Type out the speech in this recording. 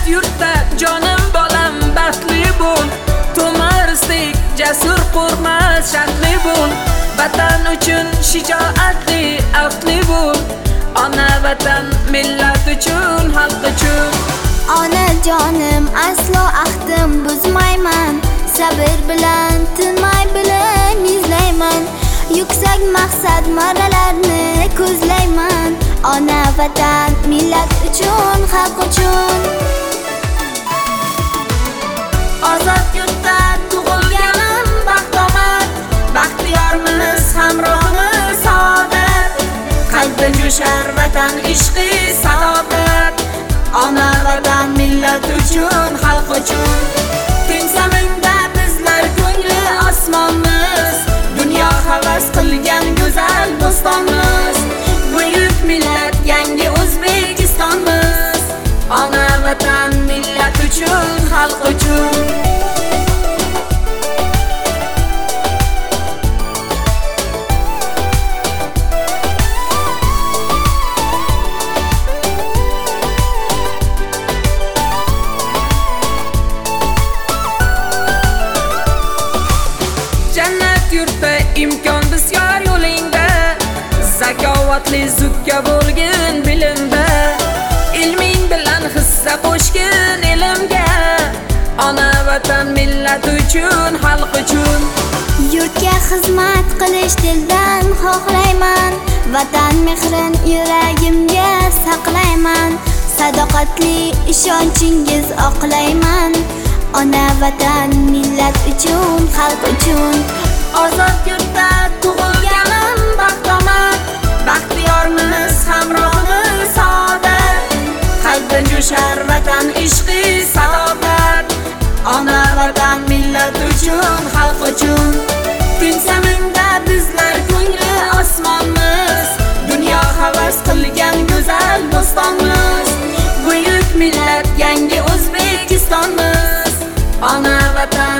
Jannat yurtda jonim bolam baxtli bo'l, to'marisdek jasur qo'rqmas shartli bo'l, vatan uchun shijoatli aftli bo'l, ona vatan millat uchun xalq uchun. Onajonim aslo ahdim buzmayman, sabr bilan tinmay bilim izlayman, yuksak maqsad marralarni ko'zlayman, ona vatan millat uchun xalq uchun. Ozod yurtda tug'ilganim baxtomad, baxtiyormiz hamrohimiz saodat, qalbda jo'shar vatan ishqi sadoqat, ona vatan millat uchun xalq uchun. Tinsaminda bizlar ko'ngli osmonmiz, dunyo havas qilgan go'zal bo'stonmiz, buyuk millat yangi O'zbekistonmiz, ona vatan millat uchun xalq uchun. Jannat yurtda imkon bisyor yo'lingda, zakovatli zukka bo'lgin bilimda, ilming bilan hissa qo'shgin ilmga, ona vatan millat uchun xalq uchun. Yurtga xizmat qilish dildan xohlayman, vatan mehrin yuragimga saqlayman, sadoqatli ishonchingiz oqlayman, ona vatan millat uchun xalq uchun. Ozod yurtda tug'ilganim baxtomad, baxtiyormiz hamrohimiz saodat, qalbda jo'shar vatan ishqi sadoqat, ona vatan millat uchun xalq uchun. Tinsaminda bizlar ko'ngli osmonmiz, dunyo havas qilgan go'zal bo'stonmiz, buyuk millat yangi O'zbekistonmiz, ona vatan